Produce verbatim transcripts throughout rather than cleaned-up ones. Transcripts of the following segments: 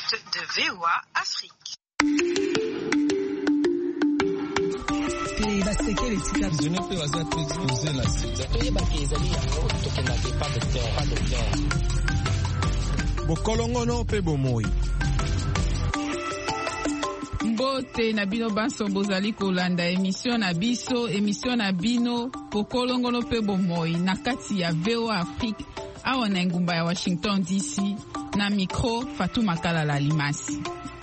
l'écoute de V O A Afrique. Bokolongono pe bomoi. Mbote na bino banso bozali kolanda emission na biso, emission na bino Bokolongono pe bomoi na kati ya V O A Afrique awa na ngumba ya Washington D C na micro Fatuma Kalala Limasi.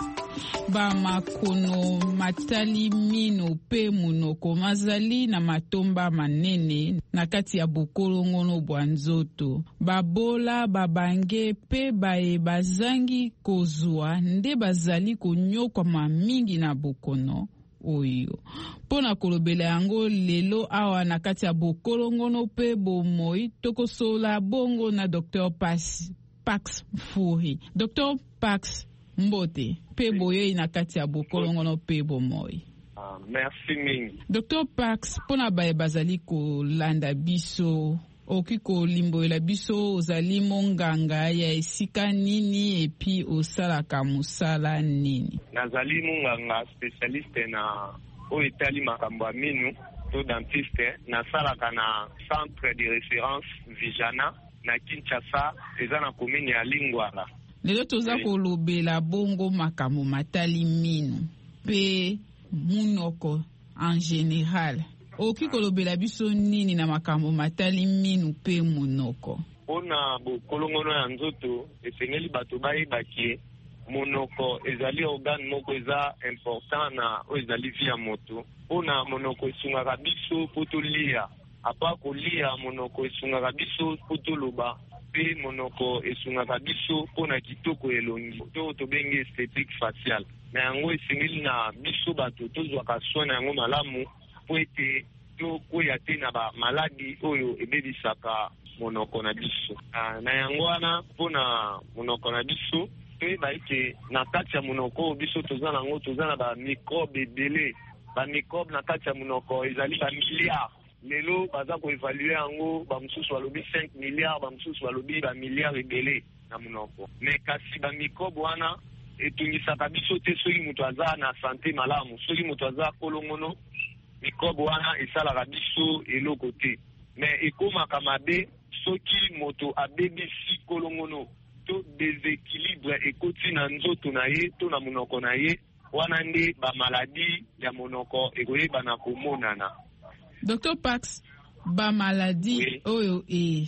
Ba makono matali mino pe munoko mazali na matomba manene na kati ya Bokolongono bwa nzoto. Babola babange pe bae bazangi kozwa nde bazali konyokwa mamingi na bokono oyo. Pona kolobela yango lelo awa na kati ya Bokolongono pe bomoi tokosola bongo na docteur Pax Pax Mfuhi. docteur Pax Mbote pe boye na kati ya Bokolongono pe bomoi. Ah, merci mingi. docteur Pax pona bae bazali kolanda biso oki kolimboela biso ozali monganga ya esika nini epi osalaka musala nini? Nazali monganga spécialiste na oyo etali makambo ya minu to dentiste nasalaka na centre de référence Vijana na Kinshasa eza na commune ya Lingwala. Lelo toza kolobela bongo makambo matali minu pe munoko en général. Oki kolobela biso nini na makambo matali minu pe munoko? Ona Bokolongono ya nzoto esengeli bato bayebaki monoko ezali organe moko eza important na o ezali vie ya moto. Ona monoko esungaka biso po tolia, apa kolia monoko esungaka biso po toloba, pe monoko esungaka biso pona kitoko elongi to tobenge esthétique faciale. Na yango esengeli na biso bato tozwaka soin na yango malamu po ete tokoya te na ba maladi oyo ebebisaka monoko na biso. Na yango wana pona monoko na biso toyeba ete na kati ya monoko biso toza nango toza na ba microbe ebele. Ba microbe na kati ya monoko ezali ba milliards. Lelo baza koevalue yango bamosusu balobi cinq milliards, bamosusu balobi ba milliards ebele na monoko. Me kasi ba microbe wana etungisaka biso te soki moto aza na santé malamu. Soki moto aza kolongono microbe wana esalaka biso eloko te. Me ekomaka mabe soki moto abebisi kolongono to déséquilibre ekoti na nzoto na ye to na monoko na ye wana nde ba maladi ya monoko ekoyeba na komonana. docteur Pax, ba maladi oui. Oyo e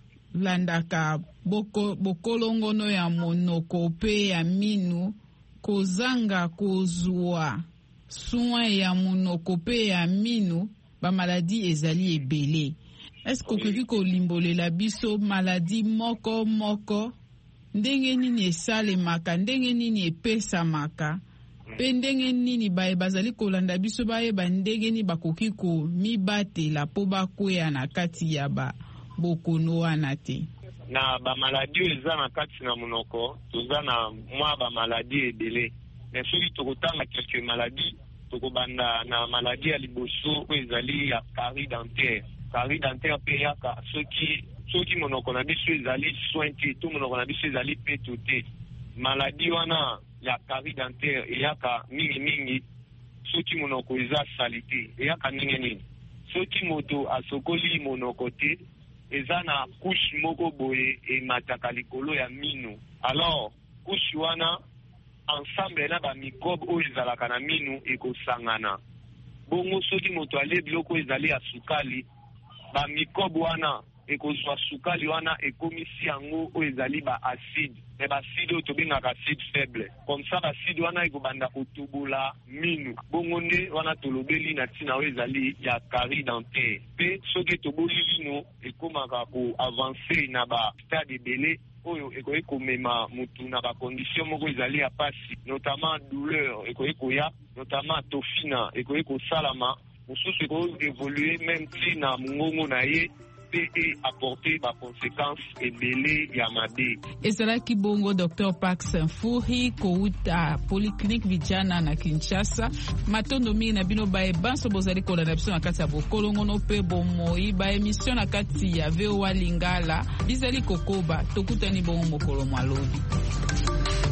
landaka boko bokolongono ya monoko pe ya minu kozanga kozwa soin ya monoko pe ya minu ba maladi ezali ebele. Est-ce que okoki kolimbolela biso maladi moko moko ndenge nini esalemaka, ndenge nini epesamaka, pe ndenge nini baye bazali kolanda biso bayeba ndenge nini bakoki komibatela po bakwea na kati ya ba bokono wana te? Na ba maladi eza na kati na monoko toza na mwa ba maladi ebele. Mais soki tokotanga quelques maladies tokobanda na maladi ya liboso oyo ezali ya carie dentaire. Carie dentaire pe yaka soki soki monoko na biso ezali soin te to monoko na biso ezali peto te. Maladi wana ya carie dentaire eyaka mingi mingi soki monoko eza salite. Eyaka ndenge nini? Soki moto asokoli monoko te eza na couche moko boye emataka likolo ya minu. Alors couche wana ensemble na ba microbe oyo ezalaka na minu ekosangana. Bongo soki moto ale biloko ezali ya sukali, ba microbe wana ekozwa sukali wana ekomisi yango oyo ezali ba acide. Mais ba acide oyo tobengaka acide faible. Comme ça ba acide wana ekobanda kotobola minu. Bongo nde wana tolobeli na tina oyo ezali ya carie dentaire. Pe soki toboli lino ekomaka ko avancer na ba stade ebele oyo ekoki komema mutu na ba condition moko ezali ya pasi, notamment douleur ekoki koya, notamment tofina ekoki kosalama, mosusu ekoki évoluer même si na mongongo na ye pe e apporter ba conséquences ebele ya mabe. Ezalaki bongo docteur Pax Mfuhi kouta polyclinique Vijana na Kinshasa. Matondo mingi na bino bae banso bozali kolanda biso na kati ya Bokolongono pe bomoi ba émission na kati ya V O A Lingala bizali kokoba tokutani bongo mokolo mwalobi.